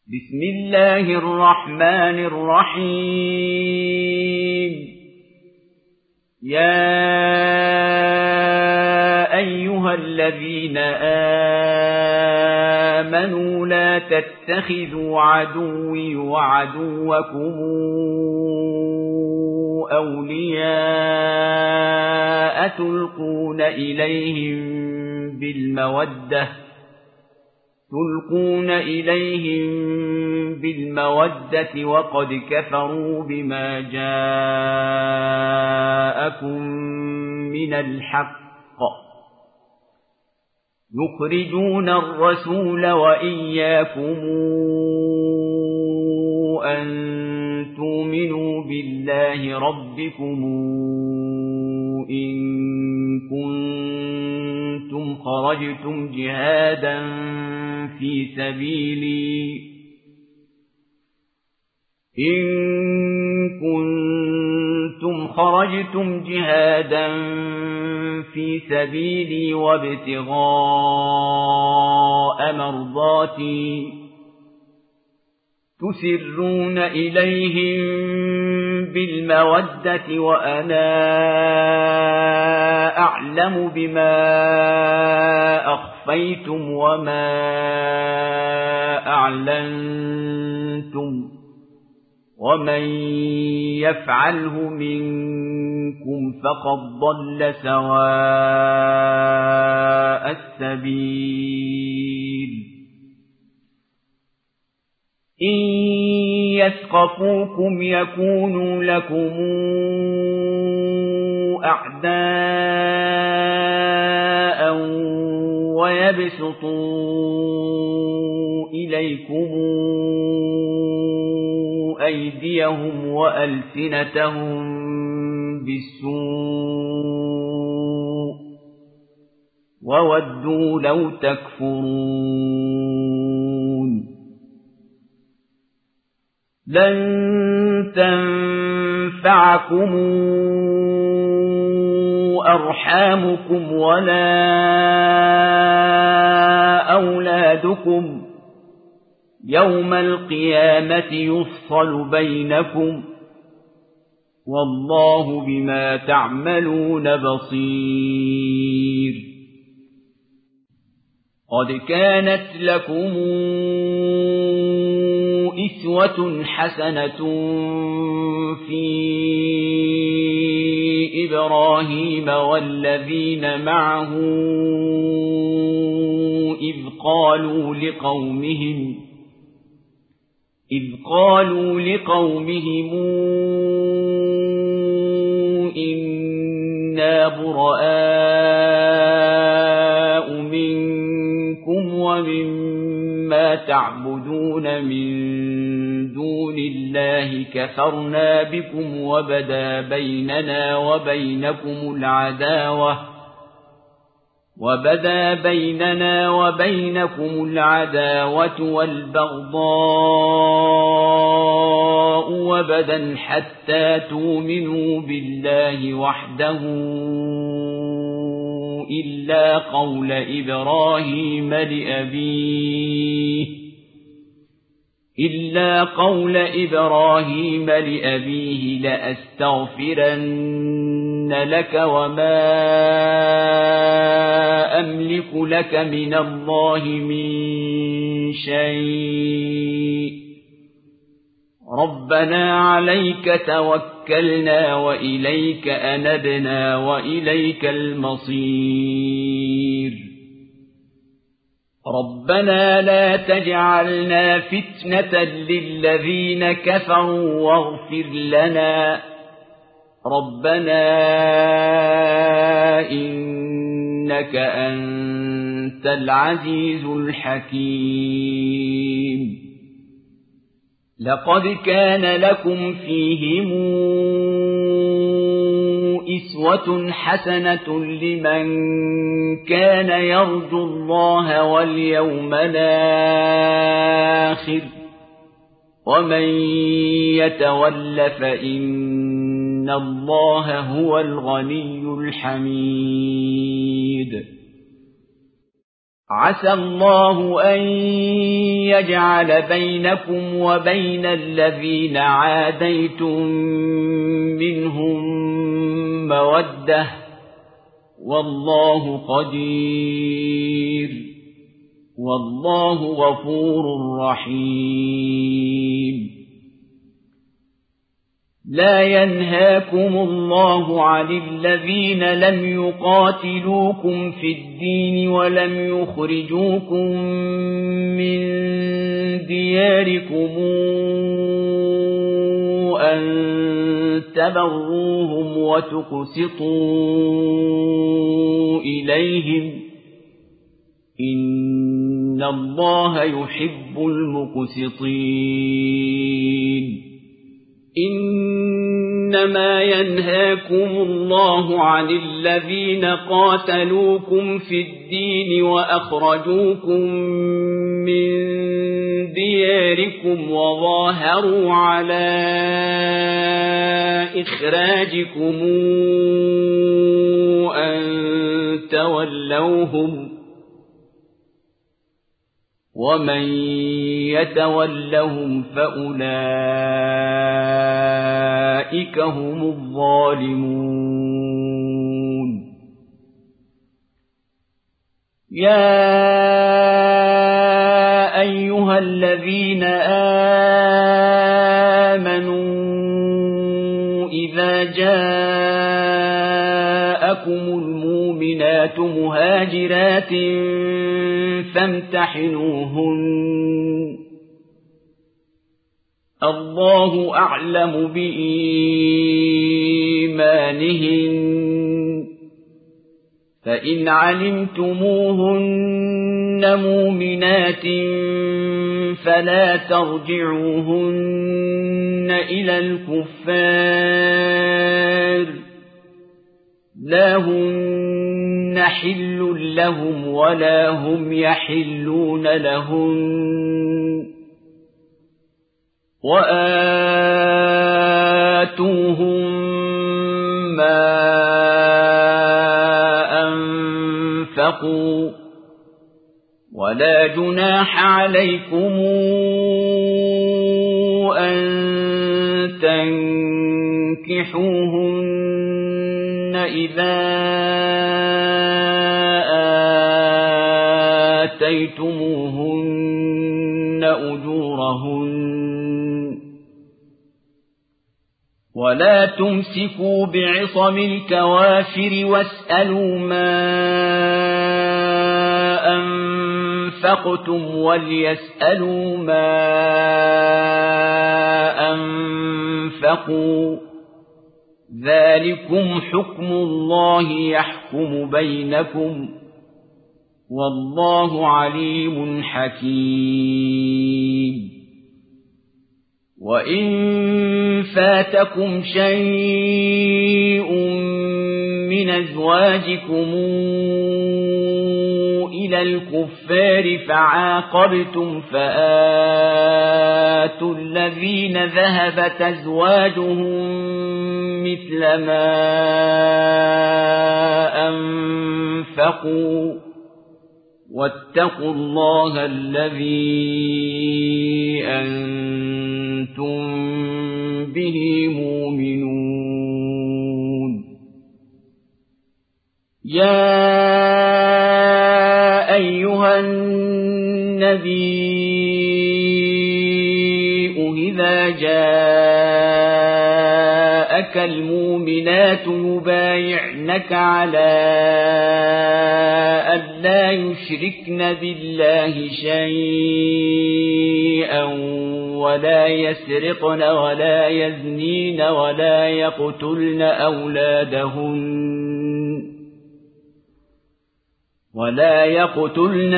بسم الله الرحمن الرحيم يا أيها الذين آمنوا لا تتخذوا عدوي وعدوكم أولياء تلقون إليهم بالمودة وقد كفروا بما جاءكم من الحق يخرجون الرسول وإياكم أن تؤمنوا بالله ربكم إن كنتم خرجتم جهادا في سبيلي وابتغاء مرضاتي تسرون إليهم بالمودة وأنا أعلم بما أخفيتم وما أعلنتم ومن يفعله منكم فقد ضل سواء السبيل إن يثقفوكم يكونوا لكم أعداء ويبسطوا إليكم أيديهم وألسنتهم بالسوء وودوا لو تكفرون لن تنفعكم أرحامكم ولا أولادكم يوم القيامة يفصل بينكم والله بما تعملون بصير قد كانت لكم أسوة حسنة في إبراهيم والذين معه إذ قالوا لقومهم إنا براء منكم ومما تعبدون من دون الله كفرنا بكم وبدا بيننا وبينكم العداوة والبغضاء وبدا حتى تؤمنوا بالله وحده إلا قول إبراهيم لأبيه لأستغفرن لك وما أملك لك من الله من شيء ربنا عليك توكلنا وإليك أنبنا وإليك المصير ربنا لا تجعلنا فتنة للذين كفروا واغفر لنا ربنا إنك أنت العزيز الحكيم لقد كان لكم فيهم أسوة حسنة لمن كان يرجو الله واليوم الآخر ومن يتول فإن الله هو الغني الحميد عسى الله أن يجعل بينكم وبين الذين عاديتم منهم مودة والله قدير والله غفور رحيم لا ينهاكم الله عن الذين لم يقاتلوكم في الدين ولم يخرجوكم من دياركم أن تبروهم وتقسطوا إليهم إن الله يحب المقسطين إنما ينهاكم الله عن الذين قاتلوكم في الدين وأخرجوكم من دياركم وظاهروا على إخراجكم أن تولوهم ومن يتولهم فأولئك هم الظالمون يا أيها الذين آمنوا إذا جاءكم المؤمنات مهاجرات فامتحنوهن الله أعلم بإيمانهن فإن علمتموهن مؤمنات فلا ترجعوهن إلى الكفار لا هن حل لهم ولا هم يحلون لهن وآتوهم ما أنفقوا ولا جناح عليكم أن تنكحوهن إذا آتيتموهن أجورهن ولا تمسكوا بعصم الكوافر واسألوا ما أنفقتم وليسألوا ما أنفقوا ذلكم حكم الله يحكم بينكم والله عليم حكيم وإن فاتكم شيء من أزواجكم إلى الكفار فعاقبتم فآتوا الذين ذهبت أزواجهم مثل ما أنفقوا واتقوا الله الذي أنتم به مؤمنون يا أيها النبي إذا جاءك المؤمنات يبايعنك على أن لا يشركن بالله شيئا ولا يسرقن ولا يزنين ولا يقتلن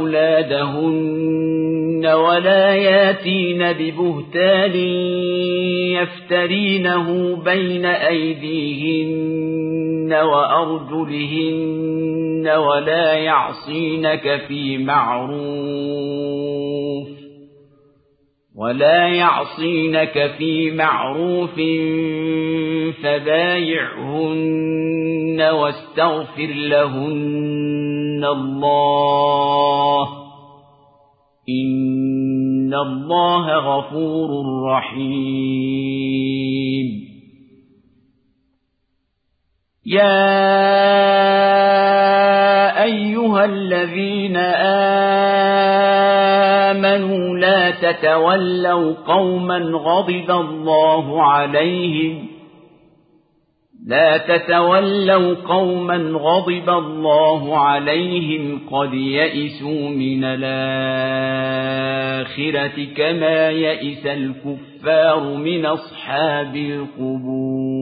أولادهن ولا ياتين ببهتان يفترينه بين أيديهن وأرجلهن ولا يعصينك في معروف فبايعهن واستغفر لهن إن الله غفور رحيم يا أيها الذين آمنوا لا تتولوا قوما غضب الله عليهم قد يئسوا من الآخرة كما يئس الكفار من أصحاب القبور